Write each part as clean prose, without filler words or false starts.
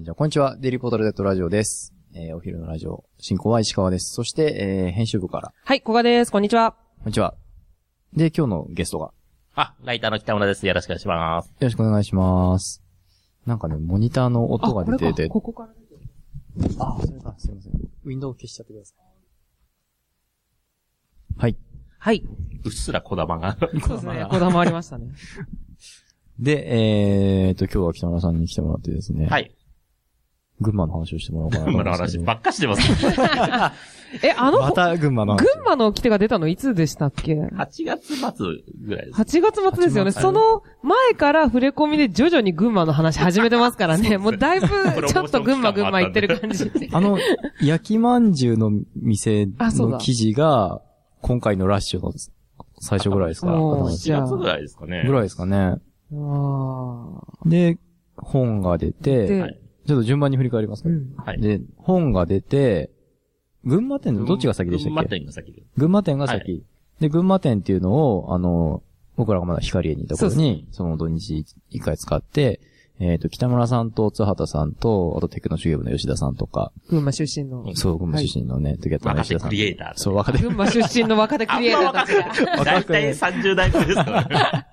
じゃあ、こんにちは。デイリーポータル Z ラジオです。お昼のラジオ、進行は石川です。そして、編集部から。 はい、古賀です。こんにちは。 こんにちは。で、今日のゲストが。 ライターの北村です。よろしくお願いします。 よろしくお願いします。なんかね、モニターの音が出てて。 ここから出てる。 それか、すいません。ウィンドウ消しちゃってください。はい。 はい。 うっすら小玉が。 そうですね。小玉ありましたね。 で、今日は北村さんに来てもらってですね。 はい。 群馬の話をしてもらおうかな。 群馬の話ばっかしてます。 また群馬の話。 群馬の来てが出たのいつでしたっけ ?8 月末ぐらいです。 8月末ですよね。その前から触れ込みで徐々に群馬の話始めてますからね。もうだいぶちょっと群馬言ってる感じ。 焼きまんじゅうの店の記事が、今回のラッシュの最初ぐらいですか ？8月ぐらいですかね。 ぐらいですかね。で、本が出て、ちょっと順番に振り返りますか。で、本が出て、群馬店のどっちが先でしたっけ？ 群馬店が先で。 群馬店が先。で、群馬店っていうのを、僕らがまだ光栄にいた頃に、その土日一回使って、北村さんと津畑さんと、あとテクノ手芸部の吉田さんとか。 群馬出身の。 そう、群馬出身のね、 吉田さん。若手クリエイター。 そう、若手。 群馬出身の若手クリエイターたちが。 だいたい30代くらいですからね。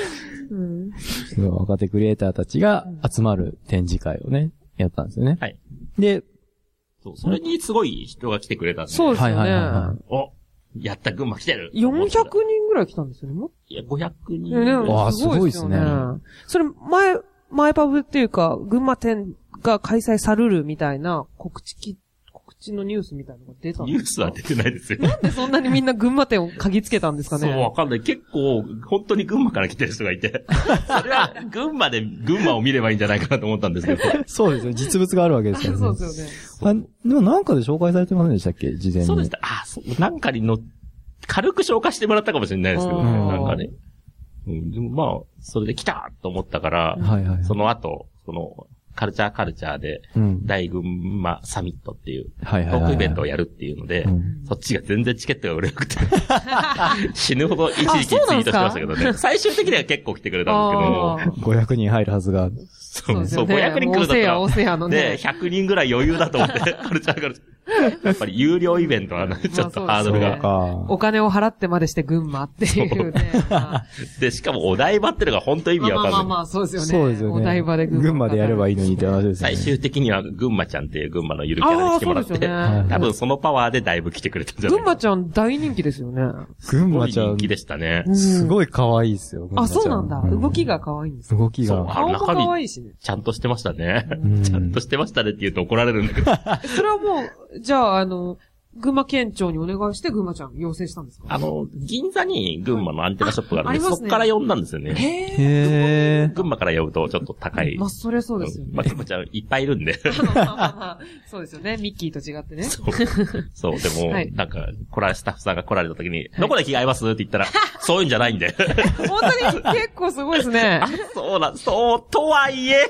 若手クリエイターたちが集まる展示会をね、やったんですよね。 はい。 で、 それにすごい人が来てくれたんで。 そうですよね。 お、やった群馬来てる。 400人ぐらい来たんですよね。 いや、500人。 ああ、すごいですね。 それ、前パブっていうか、群馬店が開催されるみたいな告知のニュースみたいなのが出たんですか？ ニュースは出てないですよ。 なんでそんなにみんな群馬店を嗅ぎつけたんですかね？ そう、わかんない。結構、本当に群馬から来てる人がいて、それは群馬で群馬を見ればいいんじゃないかなと思ったんですけど。 そうですよ。実物があるわけですからね。 そうですよね。 でもなんかで紹介されてませんでしたっけ？事前に。 そうでした。なんかに軽く紹介してもらったかもしれないですけどね。なんかね。でもまあ、それで来たと思ったから、その後、カルチャーで、大群馬サミットっていう、トークイベントをやるっていうので、そっちが全然チケットが売れなくて、死ぬほど一時期ツイートしてましたけどね。最終的には結構来てくれたんですけども。 500人入るはずが。 そう、500人来るだったら、で、100人ぐらい余裕だと思って、カルチャー。やっぱり有料イベントはちょっとハードルが。 お金を払ってまでして群馬っていうね。 で、しかもお台場ってのが本当意味わかんない。 まあ、そうですよね。 そうですよね。 お台場で群馬でやればいいのにって話ですね。 最終的には群馬ちゃんっていう群馬のゆるキャラに来てもらって、多分そのパワーでだいぶ来てくれたんじゃないかな。 群馬ちゃん大人気ですよね。 群馬ちゃん。 人気でしたね。 すごい可愛いですよ。 そうなんだ。動きが可愛いんです動きが。 顔も可愛いしね。 ちゃんとしてましたね。ちゃんとしてましたねって言うと怒られるんだけど。 それはもう、じゃあ、群馬県庁にお願いして群馬ちゃん要請したんですか？ 銀座に群馬のアンテナショップがあるんで、そっから呼んだんですよね。 へー。 群馬から呼ぶとちょっと高い。 まあ、そりゃそうですよね。 まあ、群馬ちゃんいっぱいいるんで。 そうですよね。ミッキーと違ってね。 そう、でも、なんか、スタッフさんが来られた時に、どこで着替えますって言ったら、そういうんじゃないんで。 本当に結構すごいですね。 とはいえ、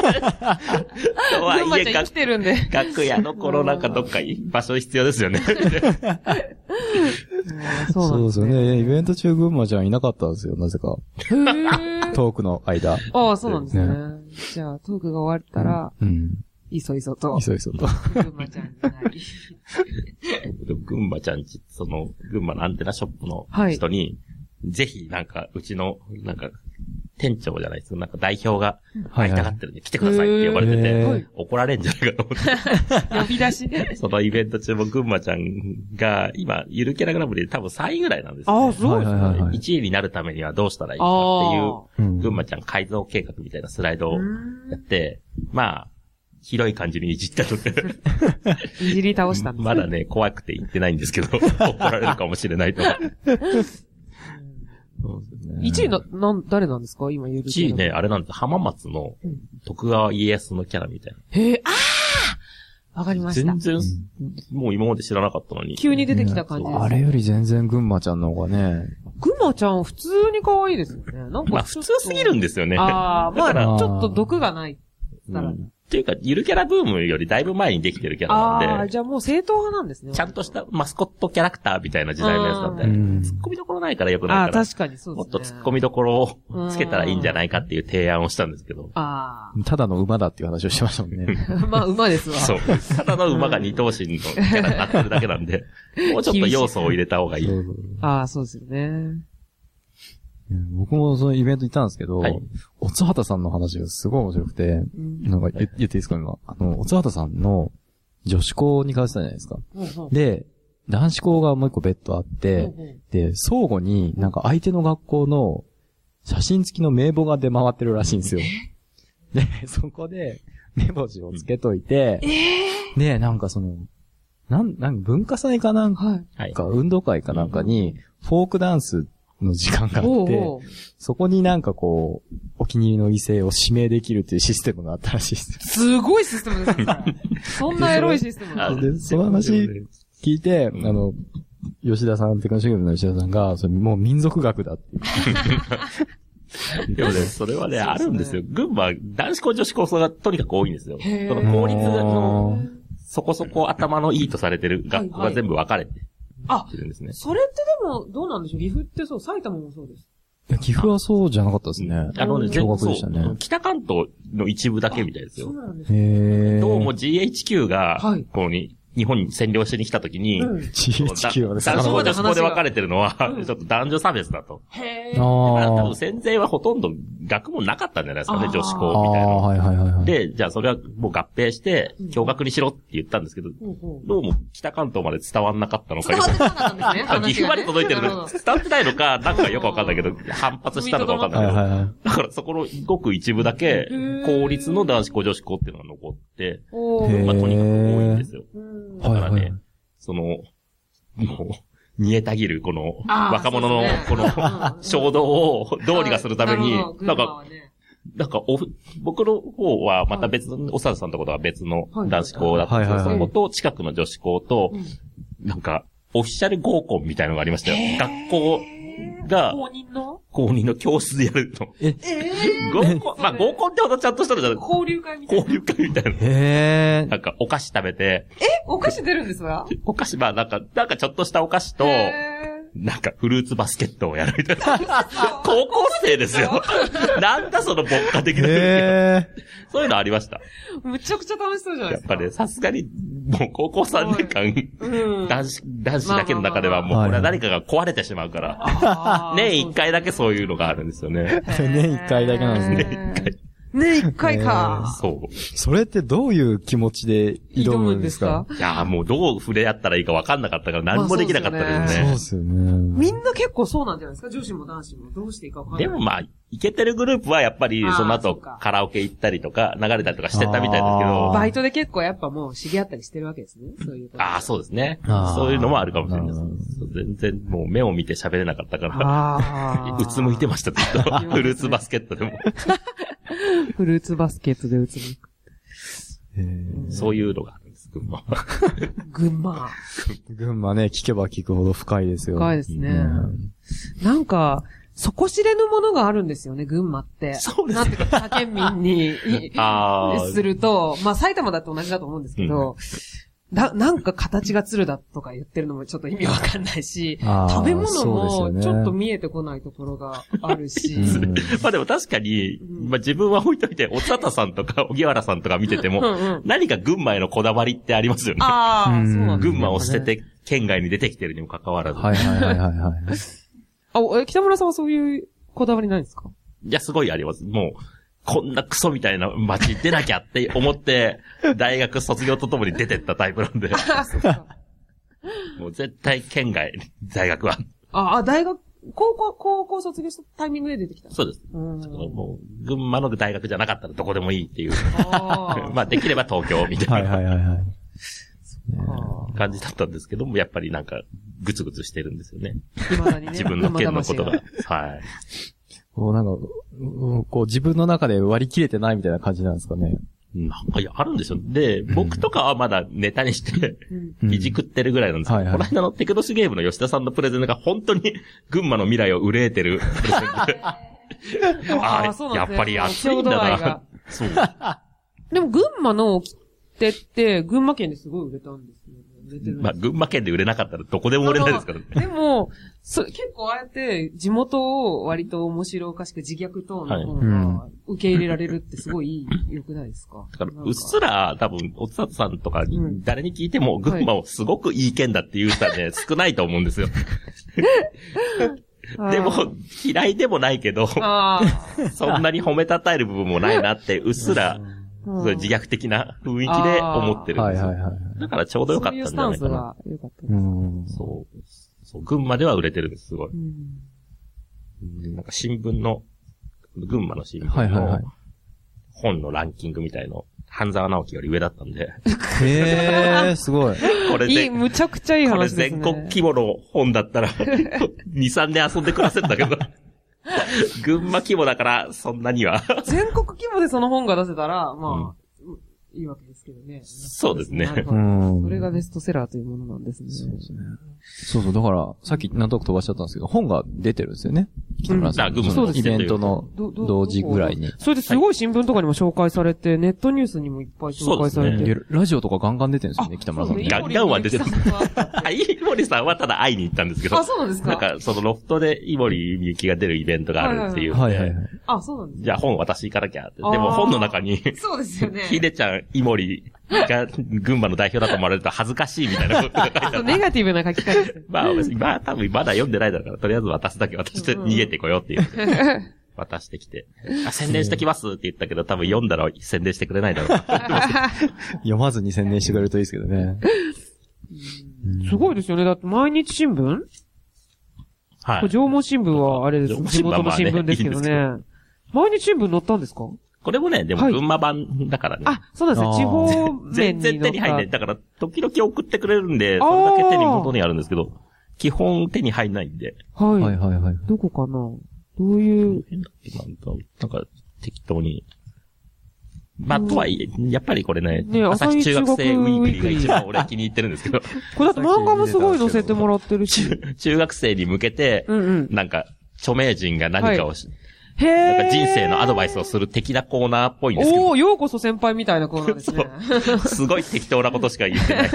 群馬ちゃん来てるんで。 楽屋の頃なんかどっか場所必要ですよね。 そうですよね。イベント中群馬ちゃんいなかったんですよ、なぜか。トークの間。 ああ、そうなんですね。じゃあ、トークが終わったら、いそいそと。 群馬ちゃんになり。 群馬ちゃんち、群馬のアンテナショップの人に、ぜひ、なんか、うちの、なんか、店長じゃないですけど、なんか代表が会いたがってるんで来てくださいって呼ばれてて、怒られんじゃないかと思って。 呼び出しそのイベント中も群馬ちゃんが、今、ゆるキャラグラムで多分3位ぐらいなんですよ、ね。 ああ、そうですね。 1位になるためにはどうしたらいいかっていう、群馬ちゃん改造計画みたいなスライドをやって、まあ、広い感じにいじったので。 いじり倒したんです。 まだね、怖くて言ってないんですけど、怒られるかもしれないと。 1位誰なんですか今言う 1位ね、あれなんです。浜松の徳川家康のキャラみたいな。 わかりました。 全然、もう今まで知らなかったのに。 急に出てきた感じです。 あれより全然群馬ちゃんの方がね。 群馬ちゃん普通に可愛いですよね。なんかまあ普通すぎるんですよね。 まあちょっと毒がない。 つったら。 っていうか、ゆるキャラブームよりだいぶ前にできてるキャラなんで。 ああ、じゃあもう正統派なんですね。 ちゃんとしたマスコットキャラクターみたいな時代のやつなんで。突っ込みどころないからよくないから。 ああ、確かにそうですね。 もっと突っ込みどころをつけたらいいんじゃないかっていう提案をしたんですけど。 ああ。 ただの馬だっていう話をしてましたもんね。 まあ、馬ですわ。 そう。ただの馬が二頭身のキャラになってるだけなんで、もうちょっと要素を入れた方がいい。 ああ、そうですよね。 僕もそのイベント行ったんですけど、おつはたさんの話がすごい面白くて、なんか言っていいですか今。おつはたさんの女子校に通ってたじゃないですか。で、男子校がもう一個別途あって、で、相互になんか相手の学校の写真付きの名簿が出回ってるらしいんですよ。で、そこで目星をつけといて、で、なんかその、文化祭かなんか、運動会かなんかに、フォークダンスの時間があって、そこになんかこう、お気に入りの異性を指名できるっていうシステムがあったらしいです。 すごいシステムですね。そんなエロいシステムが。 で、その話聞いて、吉田さん、テクノシグムの吉田さんが、それもう民族学だっていう。 でもね、それはね、あるんですよ。群馬、男子校女子校がとにかく多いんですよ。その公立の、そこそこ頭のいいとされてる学校が全部分かれて。るんですね。 それってでも、どうなんでしょう？岐阜ってそう、埼玉もそうです。 いや、岐阜はそうじゃなかったですね。共学でしたね。 北関東の一部だけみたいですよ。 そうなんですね。 どうも GHQ が、ここに、日本に占領しに来た時に、 GHQ はですね。 男子校女子校で分かれてるのは、ちょっと男女差別だと。 へぇ多分戦前はほとんど学問なかったんじゃないですかね、女子校みたいな。で、じゃあそれはもう合併して、共学にしろって言ったんですけど、どうも北関東まで伝わんなかったのかよ。岐阜まで届いてるの伝わってないのか、なんかよくわかんないけど、反発したのかわかんないけど、だからそこのごく一部だけ、公立の男子校女子校っていうのが残って、まあとにかく多いんですよ。だからね、もう、煮えたぎる、この、若者の、この、衝動をどうにかするために、なんか、僕の方はまた別の、おさださんのところは別の男子校だったんですけど、そこと近くの女子校と、なんか、オフィシャル合コンみたいなのがありましたよ。学校が、公認の教室でやるの。合コン、まあ合コンってほどちゃんとしたのじゃない。 交流会みたいな。 交流会みたいな。なんかお菓子食べて。 お菓子出るんですか？ お菓子、まあなんかちょっとしたお菓子と、なんかフルーツバスケットをやるみたいな。高校生ですよ。なんだその牧歌的な。そういうのありました。 むちゃくちゃ楽しそうじゃないですか。 やっぱね、さすがに、もう高校3年間、男子だけの中ではもうこれは何かが壊れてしまうから、年1回だけそういうのがあるんですよね。 年1回だけなんですね。 年1回。 年1回か。 そう。 それってどういう気持ちで挑むんですか？ いやもうどう触れ合ったらいいか分かんなかったから何もできなかったですね。 そうですよね。 みんな結構そうなんじゃないですか？女子も男子もどうしていいか分かんない。 でもまあ、イケてるグループはやっぱりその後カラオケ行ったりとか流れたりとかしてたみたいですけど。 バイトで結構やっぱもう知り合ったりしてるわけですね。そういう。 そうですね。そういうのもあるかもしれないです。全然もう目を見て喋れなかったから。うつむいてましたずっと。フルーツバスケットでも。 フルーツバスケットでうつむく。そういうのがあるんです、群馬。 群馬ね、聞けば聞くほど深いですよ。 深いですね。なんか、底知れぬものがあるんですよね、群馬って。 そうですね。 なんていうか、他県民にすると、まあ埼玉だと同じだと思うんですけど、なんか形が鶴だとか言ってるのもちょっと意味わかんないし、食べ物もちょっと見えてこないところがあるし。 まあでも確かに、まあ自分は置いといて、おつたたさんとか、荻原さんとか見てても、何か群馬へのこだわりってありますよね。 そうなんですね。 群馬を捨てて県外に出てきてるにもかかわらず。 北村さんはそういうこだわりないですか？ いや、すごいあります。もう、こんなクソみたいな街出なきゃって思って、大学卒業とともに出てったタイプなんで。もう絶対県外、大学は。 大学、高校卒業したタイミングで出てきた。 そうです。もう、群馬の大学じゃなかったらどこでもいいっていう。まあ、できれば東京みたいな。感じだったんですけども、やっぱりなんか、ぐつぐつしてるんですよね。自分の県のことが。はい。 なんか、自分の中で割り切れてないみたいな感じなんですかね。 なんかあるんですよ。で、僕とかはまだネタにして、いじくってるぐらいなんですけど、この間のテクノシゲームの吉田さんのプレゼンが本当に群馬の未来を憂えてるプレゼンで。やっぱり暑いんだな。そう。 でも群馬の切手って、群馬県ですごい売れたんですよね。 まあ、群馬県で売れなかったらどこでも売れないですからね。 でも、結構ああやって地元を割と面白おかしく自虐トーンの方が受け入れられるってすごい良くないですか？ だから、うっすら多分、おつさとさんとかに誰に聞いても群馬をすごくいい県だっていう人はね、少ないと思うんですよ。でも、嫌いでもないけど、そんなに褒めたたえる部分もないなって、うっすら、自虐的な雰囲気で思ってるんですよ。だからちょうどよかったんじゃないかな。 そういうスタンスが良かったです。 そう、群馬では売れてるんです、すごい。なんか新聞の、群馬の新聞の本のランキングみたいの、半沢直樹より上だったんで。 へー、すごい。 これで、 むちゃくちゃいい話ですね。 これ全国規模の本だったら、2、3年遊んで暮らせるんだけど。群馬規模だから、そんなには。 全国規模でその本が出せたら、まあ、いいわけですけどね。 そうですね。 それがベストセラーというものなんですね。 そうですね。そう、だから、さっきなんとなく飛ばしちゃったんですけど、本が出てるんですよね。北村さん。 のイベントの同時ぐらいに。 それですごい新聞とかにも紹介されて、ネットニュースにもいっぱい紹介されて。 ラジオとかガンガン出てるんですよね、北村さん。 ガンガンは出てる。井森さんはただ会いに行ったんですけど。 あ、そうなんですか？ なんか、そのロフトで井森みゆきが出るイベントがあるっていう。 あ、そうなんですじゃあ本渡し行かなきゃって。でも本の中に、 そうですよね。 ひでちゃん、井森が群馬の代表だと思われると恥ずかしいみたいなことが書いてある。 ネガティブな書き方です。 まあ多分まだ読んでないだろうから、とりあえず渡すだけ渡して逃げてこようっていう。渡してきて。宣伝してきますって言ったけど、多分読んだら宣伝してくれないだろう。 読まずに宣伝してくれるといいですけどね。 すごいですよね。だって毎日新聞？はい。縄文新聞はあれです。地元の新聞ですけどね。毎日新聞載ったんですか？ これもね、でも群馬版だからね。 あ、そうなんですよ。地方面に全然手に入んない。だから、時々送ってくれるんで、それだけ手に元にあるんですけど、基本手に入んないんで。 はい。どこかな？どういう。 なんか、適当に。まあ、とはいえ、やっぱりこれね、朝日中学生ウィークリーが一番俺気に入ってるんですけど。 これだって漫画もすごい載せてもらってるし。 中学生に向けて、なんか、著名人が何かをなんか人生のアドバイスをする的なコーナーっぽいんですけど。 ようこそ先輩みたいなコーナーですね。 すごい適当なことしか言って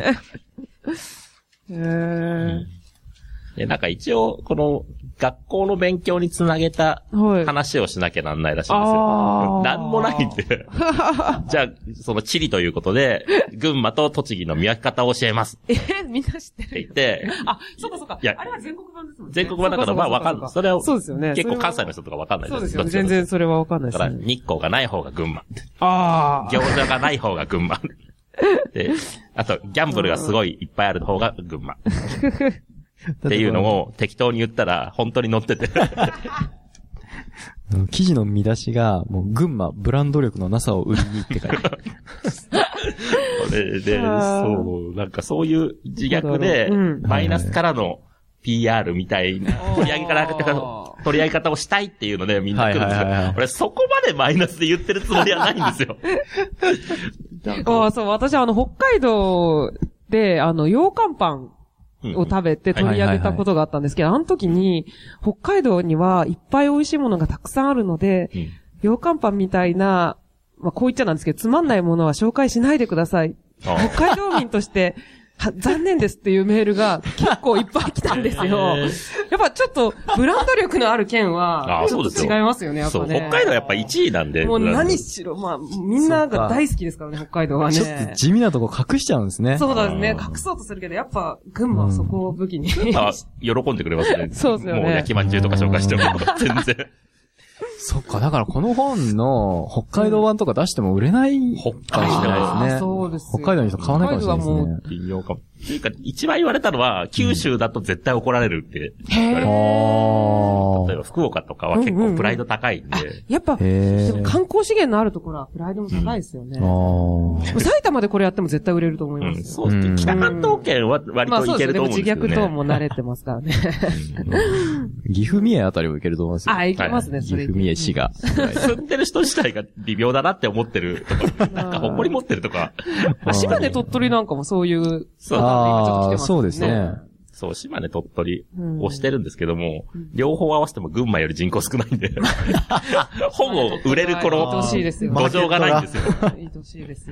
ない。で、なんか一応、この学校の勉強につなげた話をしなきゃなんないらしいんですよ。なんもないんで。じゃあ、その地理ということで、群馬と栃木の見分け方を教えます。 みんな知ってる。 って言って。 あ、そうかそうか。あれは全国版ですもんね。 全国版だからまあわかんない。それは、 そうですよね。 結構関西の人とかわかんないです。 そうですよね。全然それはわかんないです。 だから、日光がない方が群馬。 餃子がない方が群馬。で、あと、ギャンブルがすごいいっぱいある方が群馬。っていうのを適当に言ったら本当に載ってて記事の見出しがもう群馬ブランド力のなさを売りにって書いてある。 これで、そう、なんかそういう自虐で、マイナスからの PR みたいな取り上げ方をしたいっていうのでみんな来るんですよ。俺そこまでマイナスで言ってるつもりはないんですよ。 そう、私北海道で羊羹パンを食べて取り上げたことがあったんですけど、あの時に、北海道にはいっぱい美味しいものがたくさんあるので、羊羹パンみたいな、まあこう言っちゃなんですけど、つまんないものは紹介しないでください。北海道民として、残念ですっていうメールが結構いっぱい来たんですよ。やっぱちょっとブランド力のある県は、ちょっと違いますよね、やっぱね。 そう、北海道はやっぱ1位なんで。 もう何しろ、まあ、みんなが大好きですからね、北海道はね。 ちょっと地味なとこ隠しちゃうんですね。 そうですね、隠そうとするけど、やっぱ群馬はそこを武器に。 喜んでくれますね。 そうですよね。 もう焼きまんじゅうとか紹介しても、全然。 そっか、だからこの本の北海道版とか出しても売れないかもしれないですね。 そうです。 北海道の人買わないかもしれないですね。 微妙かも。というか、一番言われたのは、九州だと絶対怒られるって言われる。例えば福岡とかは結構プライド高いんで。 やっぱ、でも観光資源のあるところはプライドも高いですよね。埼玉でこれやっても絶対売れると思います。 そうですね。北関東圏は割といけると思うんですけどね。 自虐等も慣れてますからね。 岐阜三重あたりもいけると思いますよ。 いけますね、 岐阜三重市が。 住んでる人自体が微妙だなって思ってるとか、なんか誇り持ってるとか。 島根鳥取なんかもそういう、 そうですね。 そう、島根、鳥取をしてるんですけども、両方合わせても群馬より人口少ないんで、ほぼ売れる土壌がないんですよ。 愛しいですよ。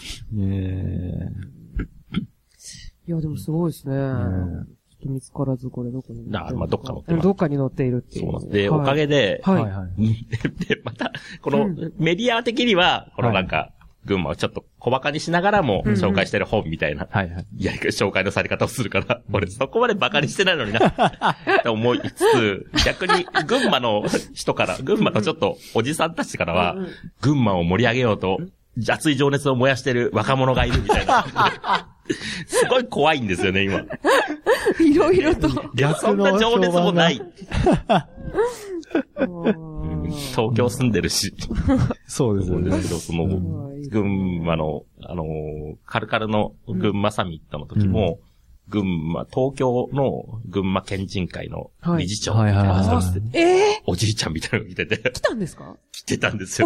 いや、でもすごいですね。ちょっと見つからず、これどこにまあ、どっか載ってます。 どっかに載っているっていう。 そうなんです。で、おかげで、で、また、このメディア的には、このなんか、群馬をちょっと小馬鹿にしながらも紹介してる本みたいな、紹介のされ方をするから、俺そこまで馬鹿にしてないのにな、って思いつつ、逆に群馬の人から、群馬のちょっとおじさんたちからは、群馬を盛り上げようと、熱い情熱を燃やしてる若者がいるみたいな。すごい怖いんですよね、今。 いろいろと。 そんな情熱もない。東京住んでるし。 そうですよね。 その、群馬の、カルカルの群馬サミットの時も、東京の群馬県人会の理事長みたいな人が来てて、おじいちゃんみたいなのが来てて。 来たんですか？ 来てたんですよ。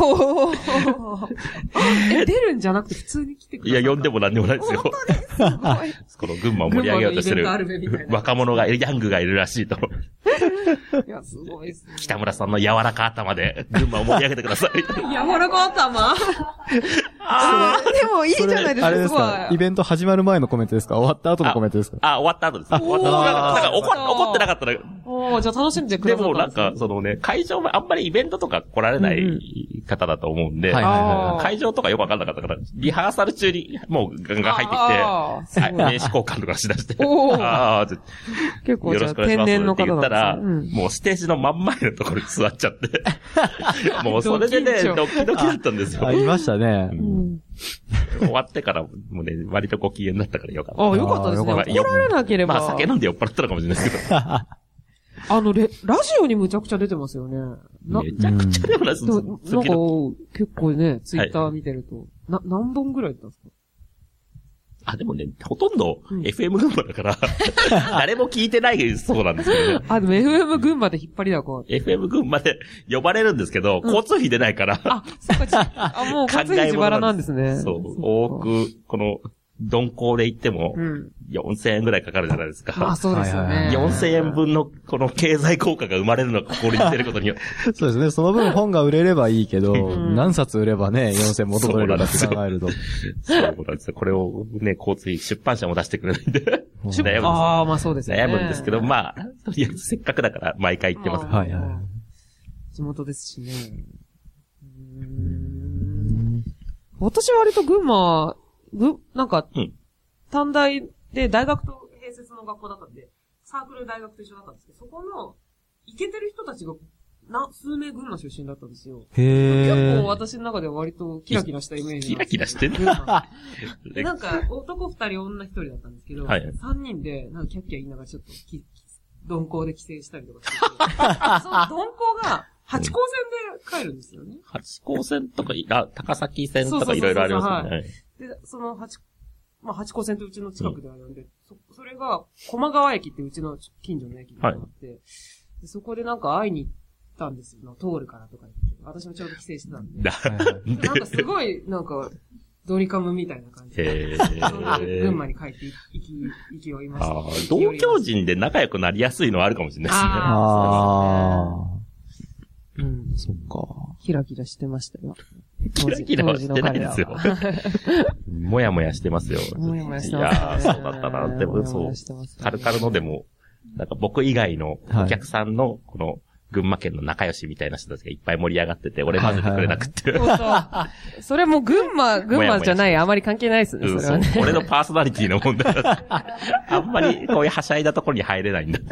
出るんじゃなくて普通に来てくれた。 いや、呼んでもなんでもないですよ。この群馬を盛り上げようとしてる若者が、ヤングがいるらしいと。 いや、すごいですね。 北村さんの柔らか頭で群馬を盛り上げてください。 柔らか頭でもいいじゃないですか。 あれですか？イベント始まる前のコメントですか？終わった後のコメントですか？ 終わった後です。終わった後。なんか怒ってなかったら。 じゃあ楽しんでください。 でもなんか、そのね、会場もあんまりイベントとか来られない方だと思うんで、会場とかよくわかんなかったから、リハーサル中にもうガンガン入ってきて、名刺交換とかしだして、 結構よろしくお願いしますって言ったら、もうステージの真ん前のところに座っちゃって、もうそれでね、ドキドキだったんですよ。 ありましたね。 終わってからもね、割とご機嫌だったからよかった。 よかったですね。怒られなければ。 まあ酒飲んで酔っ払ったのかもしれないですけど。 ラジオにむちゃくちゃ出てますよね。 めちゃくちゃ出てます。 なんか、結構ね、ツイッター見てると。何本ぐらいだったんですか？ でもね、ほとんど FM 群馬だから、誰も聞いてないそうなんですけどね。 でも FM 群馬で引っ張りだこ。 FM 群馬で呼ばれるんですけど、交通費出ないから。 そっか、もう交通費自腹なんですね。 そう、多く、この、鈍行で行っても、4000円ぐらいかかるじゃないですか。 そうですよね。 4000円分のこの経済効果が生まれるのがここに出てることによって。 そうですね。その分本が売れればいいけど、何冊売ればね、4000元取れるかって考えると。 そうなんですよ。これをね、交通費、出版社も出してくれないんで。 まあそうですね。 悩むんですけど、まあ、とりあえずせっかくだから毎回行ってます。 地元ですしね。私は割と群馬、なんか、短大で大学と併設の学校だったんで、サークル大学と一緒だったんですけど、そこの、イケてる人たちが、数名群馬出身だったんですよ。結構私の中では割とキラキラしたイメージ。 キラキラしてんのなんか、男2人女1人だったんですけど、3人で、なんかキャッキャ言いながらちょっと、鈍行で帰省したりとかしてて、その鈍行が、八高線で帰るんですよね。 八高線とか、高崎線とかいろいろありますよね。 で、その八高線とうちの近くであるんで、それが、駒川駅ってうちの近所の駅があって、そこでなんか会いに行ったんですよ。通るからとか言って。私もちょうど帰省してたんで。なんかすごい、なんか、ドリカムみたいな感じで。群馬に帰って行きをいました。 同郷人で仲良くなりやすいのはあるかもしれないですね。そっか。 キラキラしてましたよ。 キラキラはしてないですよ。もやもやしてますよ。 もやもやしてます。 いやそうだったな。でもそう。カルカルのでも、なんか僕以外のお客さんの、この、群馬県の仲良しみたいな人たちがいっぱい盛り上がってて、俺混ぜてくれなくて。 それも群馬じゃない、あまり関係ないですね、それはね。 俺のパーソナリティの問題だ。あんまりこういうはしゃいだところに入れないんだ。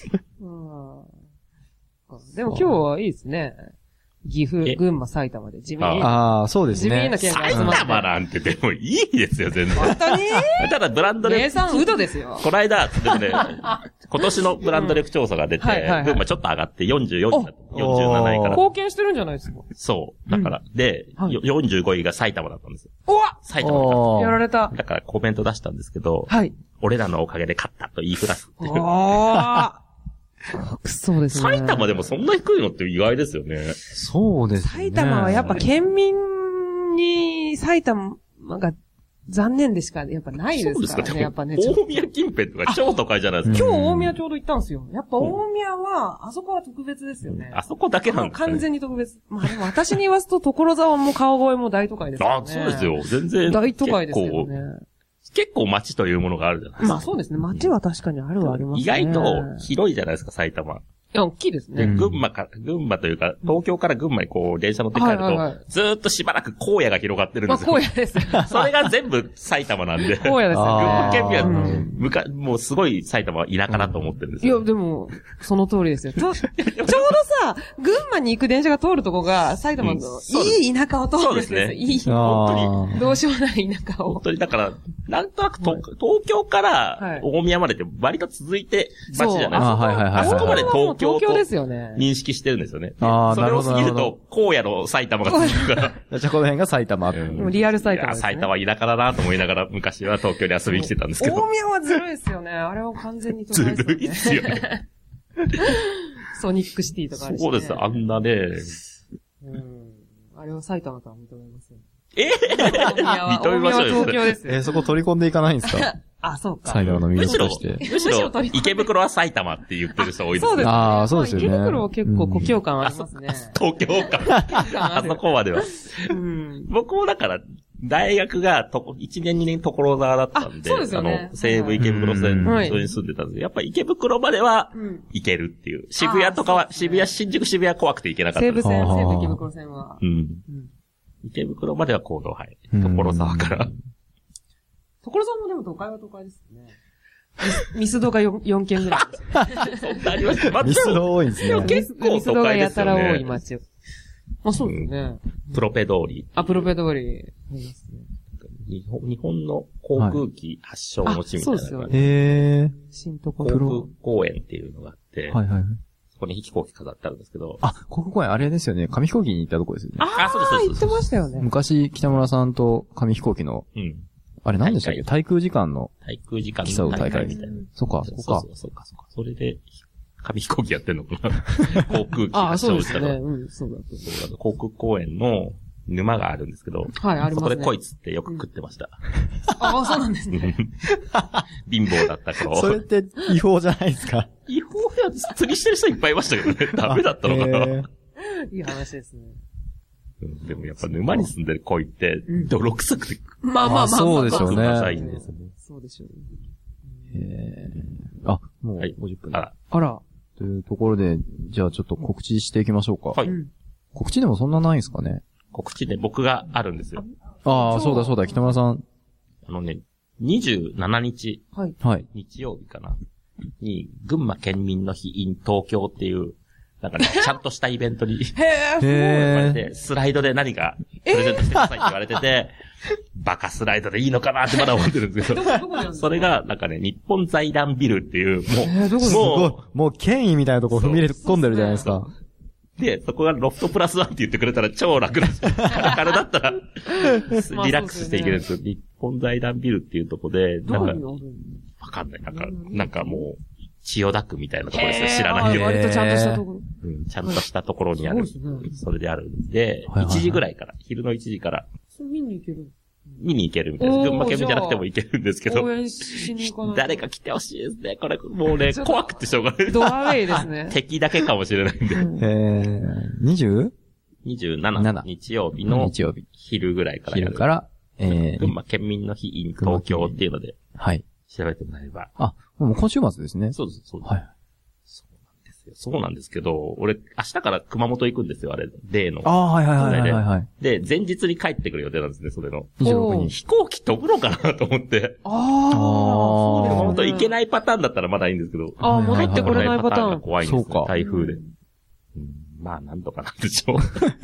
でも今日はいいですね。岐阜、群馬、埼玉で地味に。 そうですね。 地味な県が集まって。 埼玉なんてでもいいですよ、全然。 本当にただブランド力。 名産うどですよ。 この間、でもね、今年のブランド力調査が出て、群馬ちょっと上がって44位だった。47位から。 貢献してるんじゃないですか。 そう。だから、で、45位が埼玉だったんですよ。埼玉だ。 やられた。 だからコメント出したんですけど、俺らのおかげで勝ったと言いふらすっていう。 そうですね。 埼玉でもそんな低いのって意外ですよね。 そうですね。 埼玉はやっぱ県民に埼玉が残念でしかやっぱないですからね、やっぱね。 大宮近辺とか超都会じゃないですか。 今日大宮ちょうど行ったんですよ。やっぱ大宮は、あそこは特別ですよね。 あそこだけなんですかね。 完全に特別。まあでも私に言わすと所沢も川越も大都会ですよね。 そうですよ。全然。 大都会ですよね。 結構街というものがあるじゃないですか。 まあそうですね。街は確かにあるはありますね。 意外と広いじゃないですか、埼玉。 いや、大きいですね。 群馬というか、東京から群馬にこう、電車乗って帰ると、ずーっとしばらく荒野が広がってるんですよ。 まあ、荒野です。 それが全部埼玉なんで。 荒野です。群馬県民は、もうすごい埼玉は田舎だと思ってるんですよ。 いや、でも、その通りですよ。ちょうどさ、群馬に行く電車が通るとこが、埼玉のいい田舎を通るんですよ。いい、本当に、どうしようもない田舎を。 本当に、だから、なんとなく東京から大宮までって割と続いて街じゃないですか。あそこまで東京ですよね。 認識してるんですよね。それを過ぎると、荒野の埼玉が続くから。 じゃあこの辺が埼玉。 リアル埼玉。 埼玉田舎だなと思いながら、昔は東京に遊びに来てたんですけど。 大宮はずるいですよね。あれは完全にずるいですよね。 ソニックシティとかあるし。 そうです、あんなね。 あれは埼玉とは認めますよ。 認めましょうよ。 東京ですよ。 そこ取り込んでいかないんですか？ あ、そうか。 埼玉の魅力として。 むしろ、池袋は埼玉って言ってる人多いですね。 そうですね。 ああ、そうですよね。 池袋は結構故郷感ありますね。 東京感。あそこまでは。僕もだから、大学が1年2年所沢だったんで、西武池袋線に住んでたんですけど、やっぱ池袋までは行けるっていう。渋谷とかは、新宿渋谷怖くて行けなかったです。 西武池袋線は。 池袋までは行動範囲。所沢から。 所沢もでも都会は都会ですね。ミスドが4軒ぐらいです。 そんなあります。 ミスド多いですね。 結構ミスドがやたら多い街。まあそうですね。 プロペ通り。 プロペ通り。ありますね。 日本の航空機発祥の地みたいな。 そうですよね。 新都航空公園っていうのがあって。 はいはい。 そこに飛行機飾ってあるんですけど。 航空公園あれですよね。紙飛行機に行ったとこですよね。 そうです。 行ってましたよね。 昔、北村さんと紙飛行機の、あれ何でしたっけ？対空時間の競う大会みたいな。そうか。 それで、紙飛行機やってんのかな航空機がそうですね。そうだ。 航空公園の沼があるんですけど、 はい、ありますね。 そこでこいつってよく食ってました。 そうなんですね。 貧乏だった頃。 それって違法じゃないですか？ 違法や、釣りしてる人いっぱいいましたけどね。ダメだったのかな。 いい話ですね。 でもやっぱ沼に住んでる鯉って、泥臭くて。 まあ。 そうでしょうね。 そうでしょうね。もう50分。 あら。 というところで、じゃあちょっと告知していきましょうか。 はい。 告知でもそんなないんですかね？ 告知で僕があるんですよ。 そうだ、北村さん。 27日。 はい。 日曜日かな。に、群馬県民の日 in 東京っていう、なんかね、ちゃんとしたイベントに。 すごい。 スライドで何かプレゼントしてくださいって言われてて、バカスライドでいいのかなってまだ思ってるんですけど。それが、なんかね、日本財団ビルっていう、 もう権威みたいなとこ踏み入れ込んでるじゃないですか。 で、そこがロフトプラスワンって言ってくれたら超楽なんですよ。からだったら、リラックスしていけるんですよ。日本財団ビルっていうとこで、なんか、わかんない。なんかもう、千代田区みたいなところですよ。知らないよ。 割とちゃんとしたところ。 ちゃんとしたところにある。それであるんで、1時ぐらいから、昼の1時から。 見に行けるみたいです。群馬県民じゃなくても行けるんですけど。 応援しに行かない。 誰か来てほしいですね。これ、もうね、怖くてしょうがない。 ドアウェイですね。 敵だけかもしれないんで。27日曜日の昼ぐらいから。 昼から、 群馬県民の日 in 東京っていうので。 はい。 調べてもらえれば。 もう今週末ですね。 そうです。 はい。 そうなんですけど、俺、明日から熊本行くんですよ、あれ、例の。 はい。 で、前日に帰ってくる予定なんですね、それの。 26日。 飛行機飛ぶのかなと思って。熊本行けないパターンだったらまだいいんですけど。 帰ってこれないパターンが怖いんですよ、台風で。まあ、なんとかなんでしょ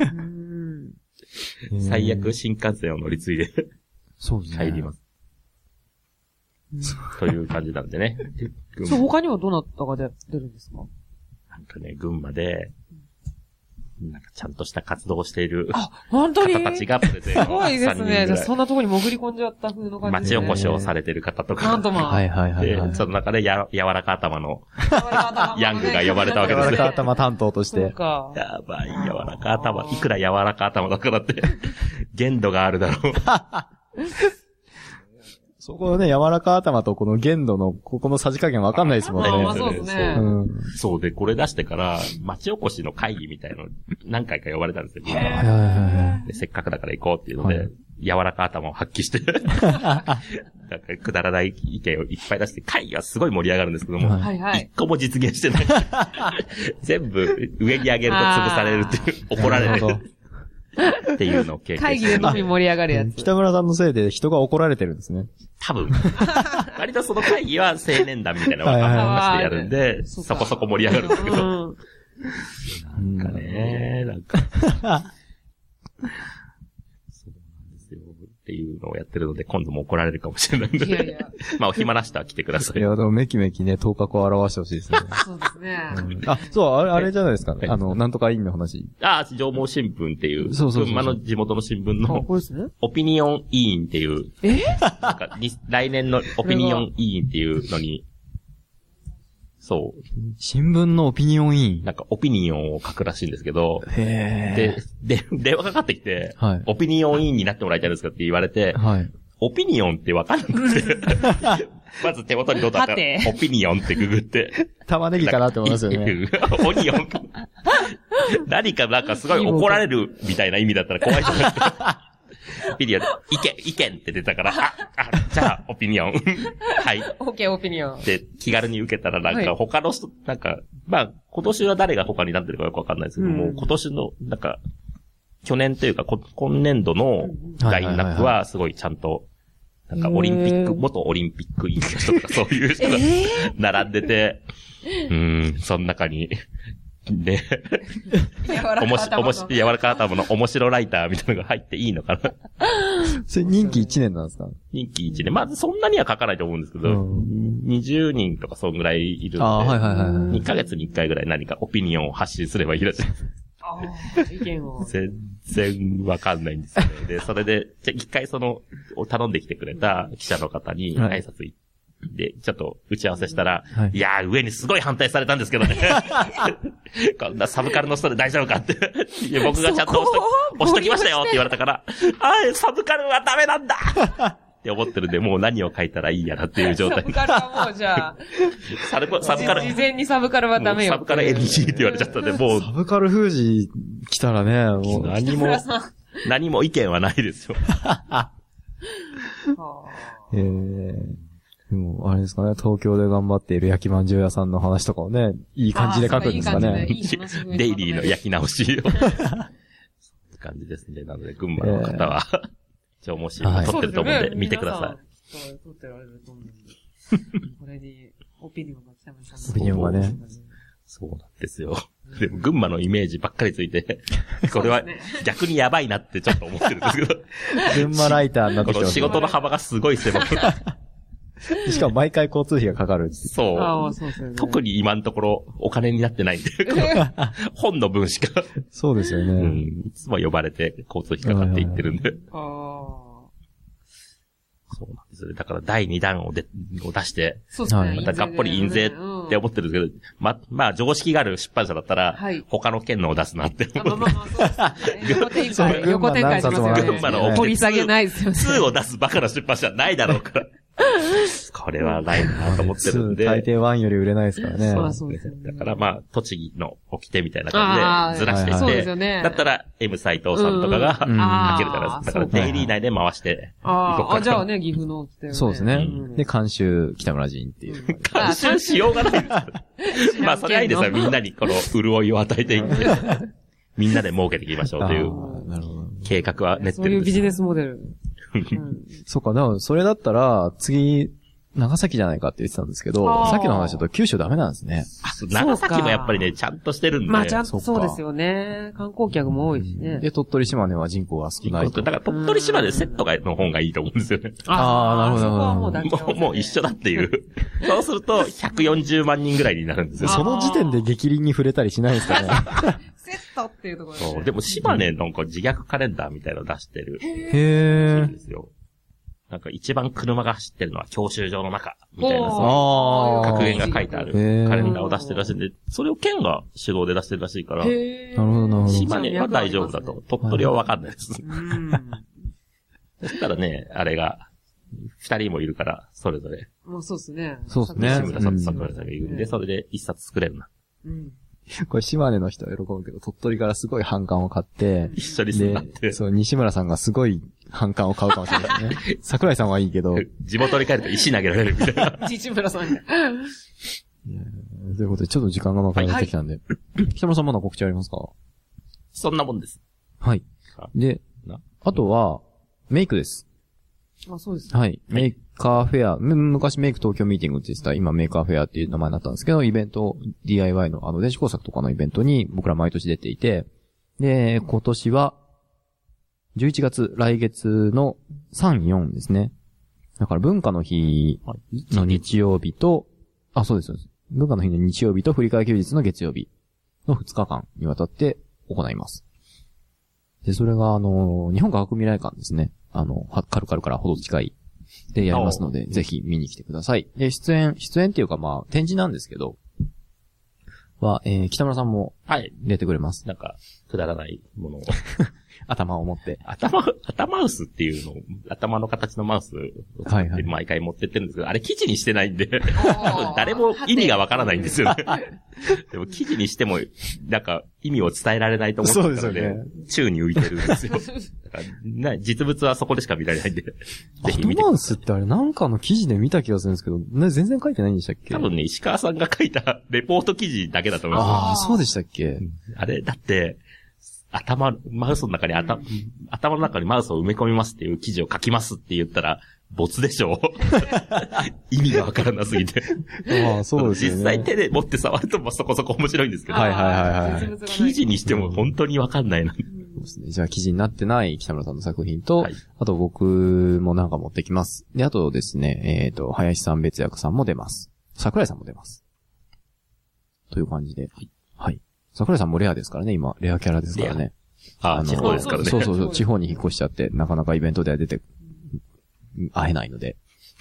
う。最悪新幹線を乗り継いで、帰ります。という感じなんでね。 他にはどなたが出るんですか？ なんかね、群馬で、なんかちゃんとした活動をしている本当に方たちがプレゼンを。 すごいですね。じゃあそんなところに潜り込んじゃった風の感じで。 町おこしをされてる方とか。 なんとまあ。 で、その中で柔らか頭のヤングが呼ばれたわけですね。 柔らか頭担当として。 やばい、柔らか頭。いくら柔らか頭だからって、限度があるだろう。 そこのね、柔らか頭とこの限度の、ここのさじ加減わかんないですもんね。 そうですね。 そうで、これ出してから、町おこしの会議みたいの何回か呼ばれたんですよ。でせっかくだから行こうっていうので、柔らか頭を発揮して、なんかくだらない意見をいっぱい出して、会議はすごい盛り上がるんですけども、一個も実現してない。全部上に上げると潰されるっていう、怒られる。っていうのを経験して。 会議でのみ盛り上がるやつ。 北村さんのせいで人が怒られてるんですね。 多分。割とその会議は青年団みたいな若者してやるんで、そこそこ盛り上がるんですけど。なんかね、なんか。そうなんですよ。っていうのをやってるので、今度も怒られるかもしれないんで。いやいや。まあ、お暇な人は来てください。 いや、でもめきめきね、頭角を表してほしいですね。 そうですね。 あ、そう、あれじゃないですか。なんとか委員の話。 上毛新聞っていう、群馬の地元の新聞の、 これですね。 オピニオン委員っていう、なんか、来年のオピニオン委員っていうのに、そう。 新聞のオピニオン委員。 なんか、オピニオンを書くらしいんですけど、で、電話かかってきて、オピニオン委員になってもらいたいんですかって言われて、オピニオンってわかんなくて、まず手元にどうだったら、オピニオンってググって、 玉ねぎかなって思いますよね。 オニオン。何かなんかすごい怒られるみたいな意味だったら怖いと思って。オピニオン、意見って出たから、じゃあ、オピニオン。はい。 OK、オピニオン。 で、気軽に受けたらなんか他の人、なんか、まあ、今年は誰が他になってるかよくわかんないですけども、今年の、なんか、去年というか、今年度のラインナップはすごいちゃんと、なんか元オリンピック委員の人とかそういう人が並んでて、その中に、ね、柔らか頭の面白ライターみたいなのが入っていいのかな。 それ任期1年なんですか？ 任期1年。まずそんなには書かないと思うんですけど、20人とかそんぐらいいるんで、2ヶ月に1回ぐらい何かオピニオンを発信すればいいらしい。 意見を。 全然わかんないんですよね。で、それで、じゃ一回頼んできてくれた記者の方に挨拶行って、ちょっと打ち合わせしたら、いやー、上にすごい反対されたんですけどね。こんなサブカルの人で大丈夫かって。いや、僕がちゃんと押しときましたよって言われたから、サブカルはダメなんだって思ってるんで、もう何を書いたらいいやなっていう状態。 サブカルはもうじゃあ、 サブカル。 事前にサブカルはダメよ。 サブカル NG って言われちゃったんで、もう。 サブカル封じ来たらね、もう。 何も意見はないですよ。 でも、あれですかね、東京で頑張っている焼きまんじゅう屋さんの話とかをね、いい感じで書くんですかね。 デイリーの焼き直しを。そういう感じですね。なので、群馬の方は、上毛新聞撮ってると思うんで、見てください。 撮ってられると思うんで。これに、オピニオンが北村さんの。 オピニオンがね。 そうなんですよ。でも、群馬のイメージばっかりついて、これは逆にやばいなってちょっと思ってるんですけど。 群馬ライターになってきてます。 仕事の幅がすごい狭く。 しかも毎回交通費がかかる。 そう。特に今のところお金になってないんで。本の分しか。 そうですよね。 いつも呼ばれて交通費かかっていってるんで。そうなんですよ。だから第2弾を出して、またがっぽり印税って思ってるんですけど、まあ常識がある出版社だったら、他の県のを出すなって思って。 横展開しますよね。 群馬の掘り下げないですよね。 2を出すバカな出版社はないだろうから。これはないなと思ってるんで。 大抵1より売れないですからね。 そうですね。 だからまあ、栃木の掟みたいな感じでずらしていって、だったら M 斎藤さんとかが書けるじゃないですか。だからデイリー内で回していこうかな。 じゃあね、岐阜の掟。 そうですね。で、監修北村仁っていう。 監修しようがない。まあ、それはいいですよ。みんなにこの潤いを与えていって、みんなで儲けていきましょうという計画は練ってるんです。 そういうビジネスモデル。 そうか、でもそれだったら、次、長崎じゃないかって言ってたんですけど、さっきの話だと九州ダメなんですね。 長崎もやっぱりね、ちゃんとしてるんで。 まあちゃんとそうですよね。観光客も多いしね。 で、鳥取島根は人口が少ないと。 だから鳥取島根セットの方がいいと思うんですよね。 なるほど。 もう一緒だっていう。そうすると、140万人ぐらいになるんですよ。 その時点で激鱗に触れたりしないですかね。 セットっていうところで。 そう。でも島根なんか自虐カレンダーみたいなの出してる。 へー。 ですよ。なんか一番車が走ってるのは教習所の中、みたいな、格言が書いてあるカレンダーを出してるらしいんで、それを県が主導で出してるらしいから、なるほど、なるほど。 島根は大丈夫だと。鳥取はわかんないです。そしたらね、あれが、 二人もいるから、それぞれ。 もうそうですね。 そうですね。 西村さんと桜井さんがいるんで、それで一冊作れるな。 うん。 これ島根の人は喜ぶけど、鳥取からすごい版刊を買って、 一緒に住んだって。 そう、西村さんがすごい版刊を買うかもしれないですね。桜井さんはいいけど。 地元に帰ると石投げられるみたいな。 西村さんが。 ということで、ちょっと時間がなくなってきたんで。北村さんまだ告知ありますか？ そんなもんです。 はい。で、あとは、メイクです。 あ、そうです。 はい。メーカーフェア、昔メイク東京ミーティングって言ってた、今メーカーフェアっていう名前になったんですけど、イベント、DIY の電子工作とかのイベントに僕ら毎年出ていて、で、今年は、11月、来月の3、4ですね。だから文化の日の日曜日と、あ、そうです、そうです。文化の日の日曜日と振り替え休日の月曜日の2日間にわたって行います。で、それが日本科学未来館ですね。カルカルからほど近いでやりますので、ぜひ見に来てください。で、出演っていうかまあ、展示なんですけど、は、北村さんも、出てくれます。 なんか、くだらないものを。 頭を持って。 頭マウスっていうのを、頭の形のマウスを作って毎回持ってってるんですけど、あれ記事にしてないんで、誰も意味がわからないんですよね。でも記事にしても、なんか意味を伝えられないと思ってたので、宙に浮いてるんですよ。だから実物はそこでしか見られないんで、ぜひ見てください。 頭マウスってあれなんかの記事で見た気がするんですけど、全然書いてないんでしたっけ？ 多分ね、石川さんが書いたレポート記事だけだと思います。 ああ、そうでしたっけ？ あれ、だって、マウスの中に頭の中にマウスを埋め込みますっていう記事を書きますって言ったら、ボツでしょ意味がわからなすぎて。 ああ、そうですね。 実際手で持って触るとそこそこ面白いんですけど。 はいはいはい。 記事にしても本当にわかんないな。 そうですね。じゃあ記事になってない北村さんの作品と、あと僕もなんか持ってきます。で、あとですね、林さん別役さんも出ます。桜井さんも出ます。という感じで。はい。桜井さんもレアですからね、今。レアキャラですからね。 地方ですからね。 そう。地方に引っ越しちゃって、なかなかイベントでは会えないので。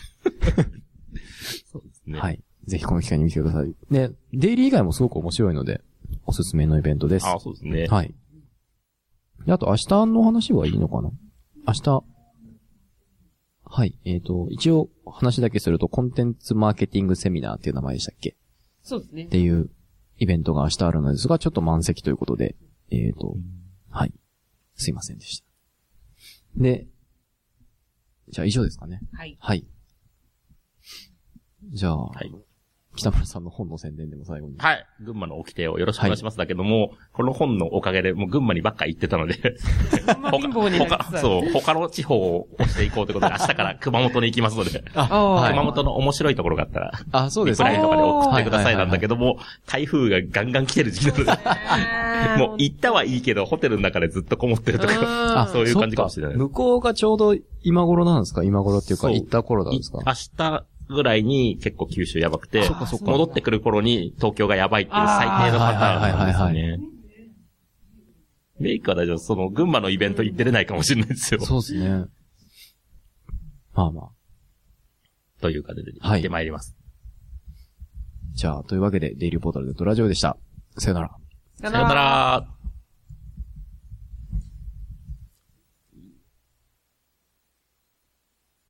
そうですね。 はい。ぜひこの機会に見てください。で、デイリー以外もすごく面白いので、おすすめのイベントです。 そうですね。 はい。で、あと明日の話はいいのかな？明日、はい。一応話だけすると、コンテンツマーケティングセミナーっていう名前でしたっけ？ そうですね。 っていうイベントが明日あるのですが、ちょっと満席ということで、はい。すいませんでした。で、じゃあ以上ですかね。 はい。 はい。じゃあ、北村さんの本の宣伝でも最後に。 はい。群馬の掟をよろしくお願いします。だけども、この本のおかげで、もう群馬にばっか行ってたので他の地方を押していこうということで、明日から熊本に行きますので、熊本の面白いところがあったら、 そうですね。 リプライとかで送ってくださいなんだけども、台風がガンガン来てる時期なので、もう行ったはいいけど、ホテルの中でずっとこもってるとか、そういう感じかもしれない。 向こうがちょうど今頃なんですか？今頃っていうか、行った頃なんですか？ 明日、ぐらいに結構九州やばくて、戻ってくる頃に東京がやばいっていう最低のパターンなんですね。メイクは大丈夫。その群馬のイベント行ってれないかもしれないですよ。 そうですね。まあまあ。 という感じで行ってまいります。 じゃあ、というわけでデイリーポータルでラジオでした。さよなら。 さよなら。